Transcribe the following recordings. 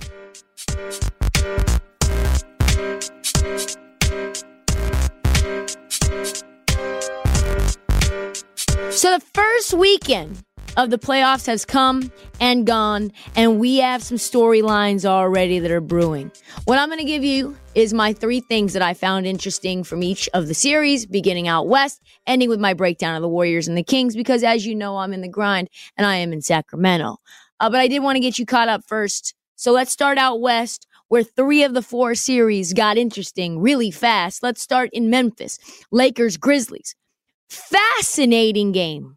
So the first weekend of the playoffs has come and gone, and we have some storylines already that are brewing. What I'm going to give you is my 3 things that I found interesting from each of the series, beginning out west, ending with my breakdown of the Warriors and the Kings, because as you know, I'm in the grind, and I am in Sacramento. But I did want to get you caught up first. So let's start out west, where 3 of the 4 series got interesting really fast. Let's start in Memphis. Lakers, Grizzlies. Fascinating game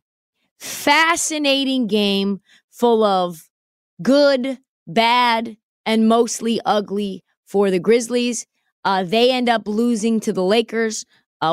full of good, bad, and mostly ugly for the Grizzlies. They end up losing to the Lakers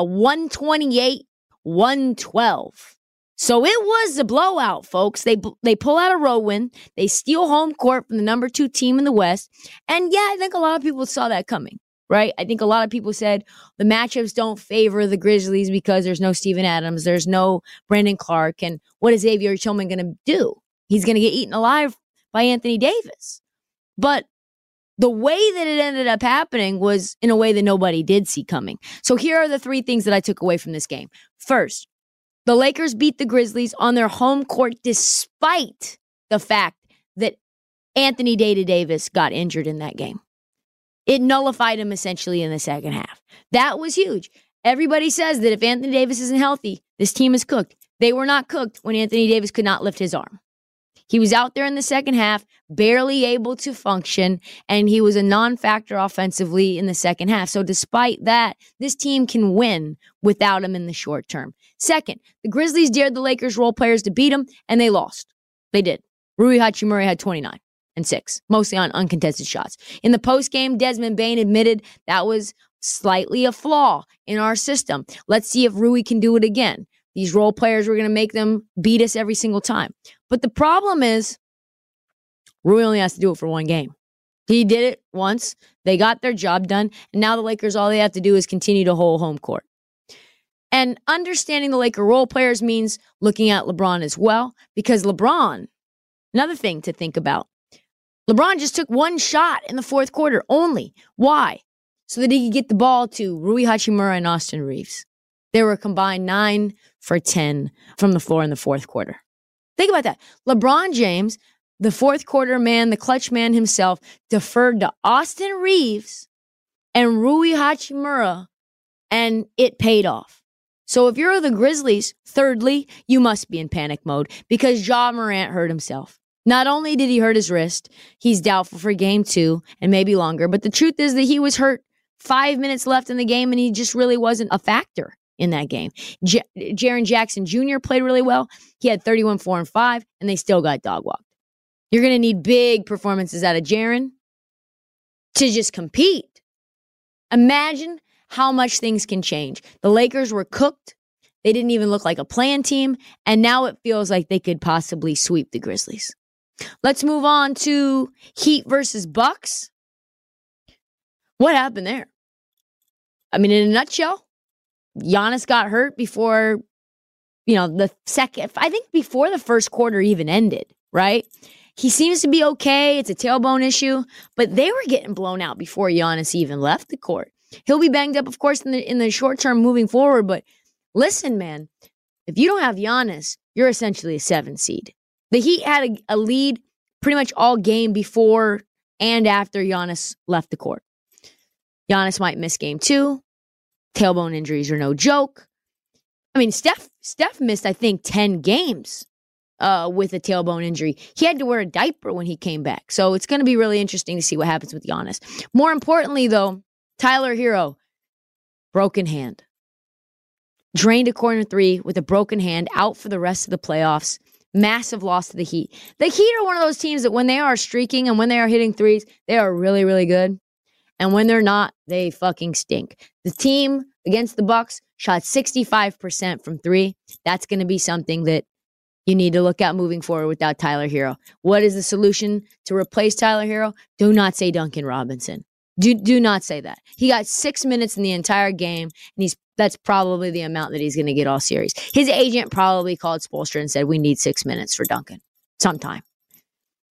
128-112. So it was a blowout, folks. They pull out a road win. They steal home court from the number 2 team in the West. And yeah, I think a lot of people saw that coming. Right? I think a lot of people said the matchups don't favor the Grizzlies because there's no Steven Adams, there's no Brandon Clark, and what is Xavier Tillman going to do? He's going to get eaten alive by Anthony Davis. But the way that it ended up happening was in a way that nobody did see coming. So here are the 3 things that I took away from this game. First, the Lakers beat the Grizzlies on their home court despite the fact that Anthony Davis got injured in that game. It nullified him essentially in the second half. That was huge. Everybody says that if Anthony Davis isn't healthy, this team is cooked. They were not cooked when Anthony Davis could not lift his arm. He was out there in the second half, barely able to function, and he was a non-factor offensively in the second half. So despite that, this team can win without him in the short term. Second, the Grizzlies dared the Lakers role players to beat them, and they lost. They did. Rui Hachimura had 29. And 6, mostly on uncontested shots. In the postgame, Desmond Bane admitted that was slightly a flaw in our system. Let's see if Rui can do it again. These role players, we're going to make them beat us every single time. But the problem is, Rui only has to do it for 1 game. He did it once. They got their job done. And now the Lakers, all they have to do is continue to hold home court. And understanding the Laker role players means looking at LeBron as well. Because LeBron, another thing to think about, LeBron just took 1 shot in the 4th quarter only. Why? So that he could get the ball to Rui Hachimura and Austin Reeves. They were combined 9 for 10 from the floor in the 4th quarter. Think about that. LeBron James, the 4th quarter man, the clutch man himself, deferred to Austin Reeves and Rui Hachimura, and it paid off. So if you're the Grizzlies, thirdly, you must be in panic mode because Ja Morant hurt himself. Not only did he hurt his wrist, he's doubtful for game 2 and maybe longer. But the truth is that he was hurt 5 minutes left in the game and he just really wasn't a factor in that game. Jaren Jackson Jr. played really well. He had 31, 4, and 5, and they still got dog walked. You're going to need big performances out of Jaren to just compete. Imagine how much things can change. The Lakers were cooked. They didn't even look like a playing team. And now it feels like they could possibly sweep the Grizzlies. Let's move on to Heat versus Bucks. What happened there? I mean, in a nutshell, Giannis got hurt before, the second, I think before the first quarter even ended, right? He seems to be okay. It's a tailbone issue, but they were getting blown out before Giannis even left the court. He'll be banged up, of course, in the short term moving forward, but listen, man, if you don't have Giannis, you're essentially a 7 seed. The Heat had a lead pretty much all game before and after Giannis left the court. Giannis might miss game 2. Tailbone injuries are no joke. I mean, Steph missed, I think, 10 games with a tailbone injury. He had to wear a diaper when he came back. So it's going to be really interesting to see what happens with Giannis. More importantly, though, Tyler Hero, broken hand. Drained a corner 3 with a broken hand, out for the rest of the playoffs. Massive loss to the Heat. The Heat are one of those teams that when they are streaking and when they are hitting threes, they are really, really good. And when they're not, they fucking stink. The team against the Bucks shot 65% from 3. That's going to be something that you need to look at moving forward without Tyler Hero. What is the solution to replace Tyler Hero? Do not say Duncan Robinson. Do not say that. He got 6 minutes in the entire game, and that's probably the amount that he's going to get all series. His agent probably called Spoelstra and said, we need 6 minutes for Duncan sometime.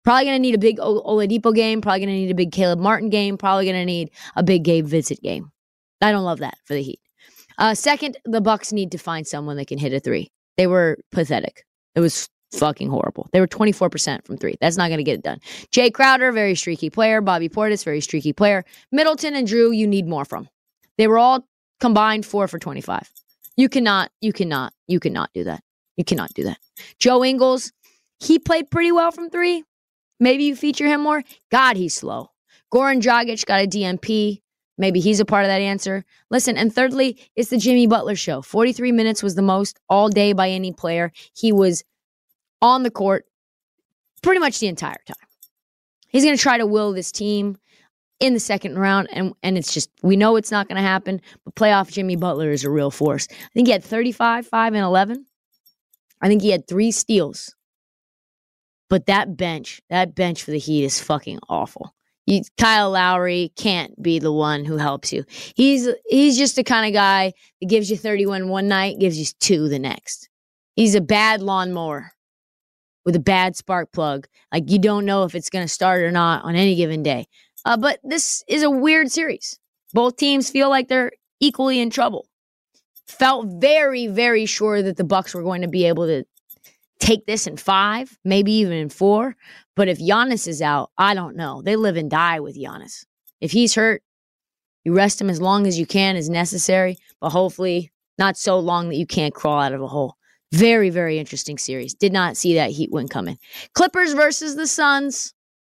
Probably going to need a big Oladipo game. Probably going to need a big Caleb Martin game. Probably going to need a big Gabe Vincent game. I don't love that for the Heat. Second, the Bucks need to find someone that can hit a three. They were pathetic. It was fucking horrible. They were 24% from three. That's not going to get it done. Jay Crowder, very streaky player. Bobby Portis, very streaky player. Middleton and Drew, you need more from. They were all combined 4 for 25. You cannot do that. You cannot do that. Joe Ingles, he played pretty well from three. Maybe you feature him more. God, he's slow. Goran Dragic got a DNP. Maybe he's a part of that answer. Listen, and thirdly, it's the Jimmy Butler show. 43 minutes was the most all day by any player. He was on the court pretty much the entire time. He's going to try to will this team in the second round, and it's just, we know it's not going to happen, but playoff Jimmy Butler is a real force. I think he had 35, 5, and 11. I think he had 3 steals. But that bench for the Heat is fucking awful. Kyle Lowry can't be the one who helps you. He's just the kind of guy that gives you 31 one night, gives you 2 the next. He's a bad lawnmower with a bad spark plug. Like, you don't know if it's going to start or not on any given day. But this is a weird series. Both teams feel like they're equally in trouble. Felt very, very sure that the Bucks were going to be able to take this in 5, maybe even in 4. But if Giannis is out, I don't know. They live and die with Giannis. If he's hurt, you rest him as long as you can as necessary, but hopefully not so long that you can't crawl out of a hole. Very, very interesting series. Did not see that Heat win coming. Clippers versus the Suns.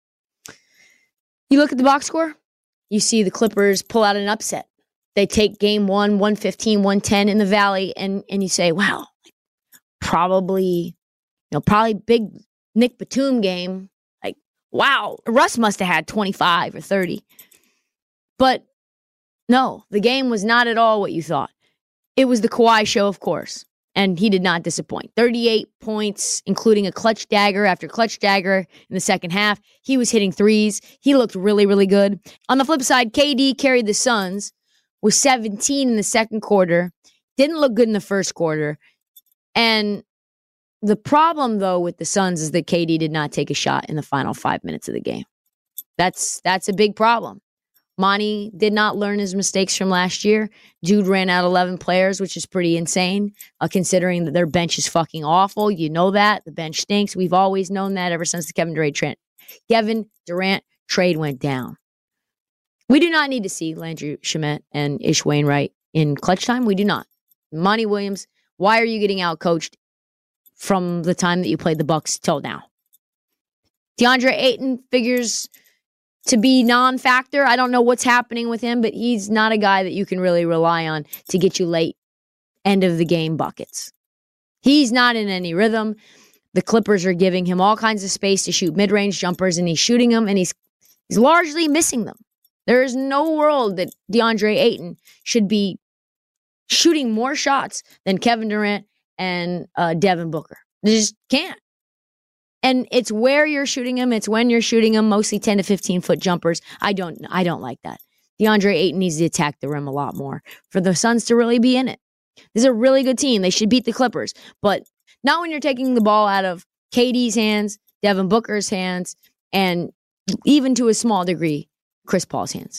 You look at the box score, you see the Clippers pull out an upset. They take game 1, 115, 110 in the Valley, and you say, wow, probably big Nick Batum game. Like, wow, Russ must have had 25 or 30. But no, the game was not at all what you thought. It was the Kawhi show, of course, and he did not disappoint. 38 points, including a clutch dagger after clutch dagger in the second half. He was hitting threes. He looked really, really good. On the flip side, KD carried the Suns with 17 in the second quarter. Didn't look good in the first quarter. And the problem, though, with the Suns is that KD did not take a shot in the final 5 minutes of the game. That's a big problem. Monty did not learn his mistakes from last year. Jude ran out 11 players, which is pretty insane, considering that their bench is fucking awful. You know that. The bench stinks. We've always known that ever since the Kevin Durant trade went down. We do not need to see Landry Shamet and Ish Wainwright in clutch time. We do not. Monty Williams, why are you getting outcoached from the time that you played the Bucks till now? DeAndre Ayton figures to be non-factor. I don't know what's happening with him, but he's not a guy that you can really rely on to get you late end of the game buckets. He's not in any rhythm. The Clippers are giving him all kinds of space to shoot mid-range jumpers, and he's shooting them, and he's largely missing them. There is no world that DeAndre Ayton should be shooting more shots than Kevin Durant and Devin Booker. They just can't. And it's where you're shooting them. It's when you're shooting them, mostly 10 to 15 foot jumpers. I don't like that. DeAndre Ayton needs to attack the rim a lot more for the Suns to really be in it. This is a really good team. They should beat the Clippers, but not when you're taking the ball out of KD's hands, Devin Booker's hands, and even to a small degree, Chris Paul's hands.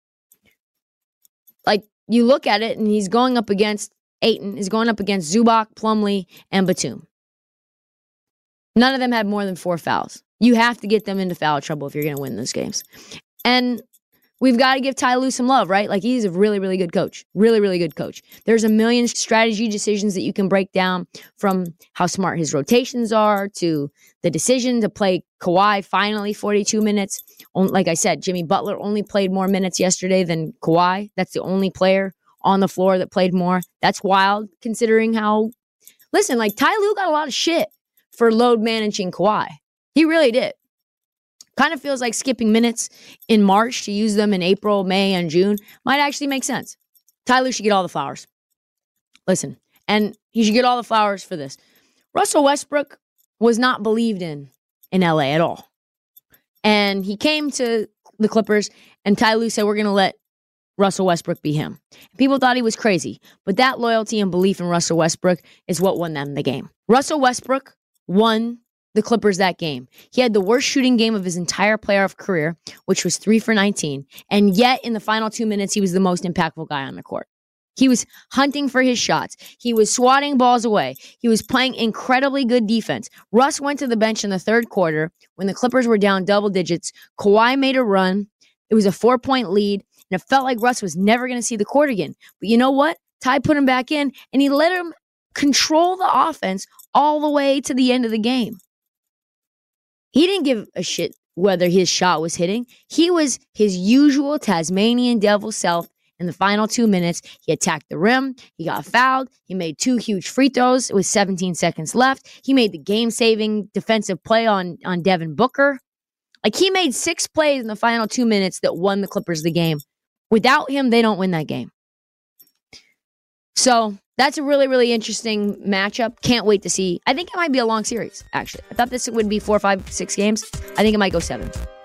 Like, you look at it, and he's going up against Ayton, is going up against Zubac, Plumlee, and Batum. None of them had more than 4 fouls. You have to get them into foul trouble if you're going to win those games. And we've got to give Ty Lue some love, right? Like, he's a really, really good coach. Really, really good coach. There's a million strategy decisions that you can break down, from how smart his rotations are to the decision to play Kawhi finally 42 minutes. Like I said, Jimmy Butler only played more minutes yesterday than Kawhi. That's the only player on the floor that played more. That's wild, considering how... Listen, like, Ty Lue got a lot of shit for load managing Kawhi. He really did. Kind of feels like skipping minutes in March to use them in April, May, and June might actually make sense. Ty Lue should get all the flowers. Listen, and he should get all the flowers for this. Russell Westbrook was not believed in LA at all. And he came to the Clippers, and Ty Lue said, we're going to let Russell Westbrook be him. People thought he was crazy, but that loyalty and belief in Russell Westbrook is what won them the game. Russell Westbrook won the Clippers that game. He had the worst shooting game of his entire playoff career, which was 3 for 19. And yet, in the final 2 minutes, he was the most impactful guy on the court. He was hunting for his shots. He was swatting balls away. He was playing incredibly good defense. Russ went to the bench in the third quarter when the Clippers were down double digits. Kawhi made a run. It was a 4-point lead, and it felt like Russ was never going to see the court again. But you know what? Ty put him back in, and he let him control the offense all the way to the end of the game. He didn't give a shit whether his shot was hitting. He was his usual Tasmanian devil self. In the final 2 minutes, he attacked the rim. He got fouled. He made 2 huge free throws with 17 seconds left. He made the game-saving defensive play on Devin Booker. Like, he made 6 plays in the final 2 minutes that won the Clippers the game. Without him, they don't win that game. So that's a really, really interesting matchup. Can't wait to see. I think it might be a long series, actually. I thought this would be 4, 5, 6 games. I think it might go 7.